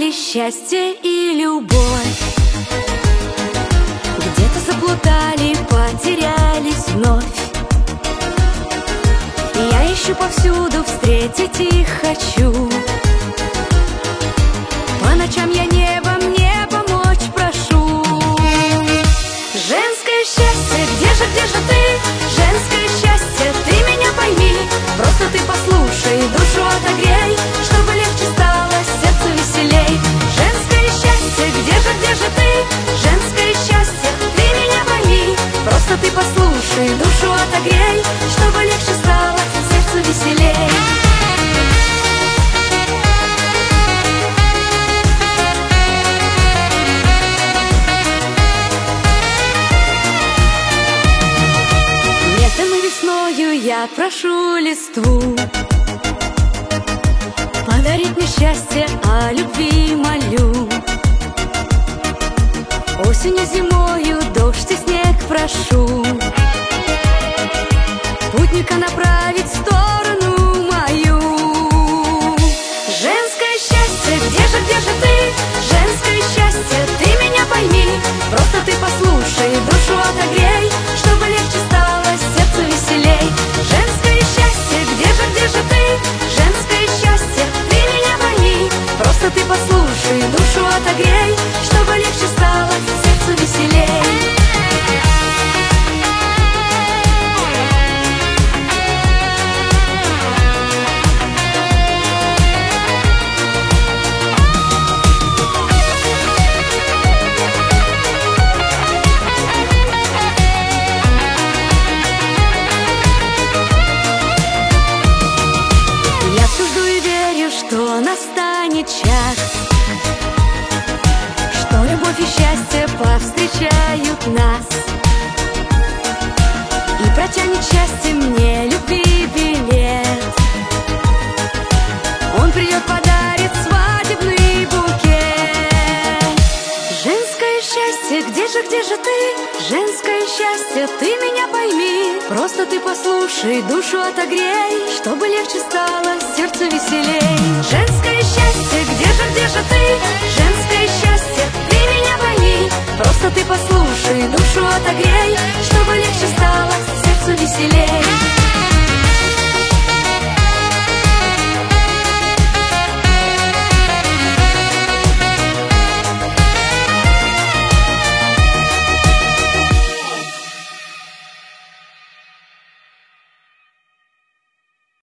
искали счастье и любовь, где-то заплутали, потерялись вновь. Я ищу повсюду, встретить их хочу. По ночам я небо мне помочь прошу. Женское счастье, где же ты? Женское счастье, ты меня пойми. Просто ты послушай, душу отогрей, чтобы легче стало, сердцу веселей. Женское счастье, где же ты? Женское счастье, ты меня пойми. Просто ты послушай, душу отогрей, чтобы легче стало, сердцу веселей. Летом и весною я прошу листву подарить мне счастье, о любви молю. Осенью, зимою, дождь и снег прошу путника направить в сторону мою. Женское счастье, где же ты? Женское счастье, ты меня пойми. Просто ты послушай, душу отогрей, чтобы легче стало, сердцу веселей. Женское счастье, где же ты? Женское счастье, ты меня пойми. Просто ты послушай, душу отогрей, чтобы легче стало, сердцу веселей. Что настанет час, что любовь и счастье повстречают нас, и протянет счастье мне любви билет. Он придет, подарит свадебный букет. Женское счастье, где же ты? Женское счастье, ты меня пойми. Просто ты послушай, душу отогрей, чтобы легче стало, сердцу веселей. Женское счастье, где же ты? Женское счастье, ты меня пойми. Просто ты послушай, душу отогрей, чтобы легче стало, сердцу веселей.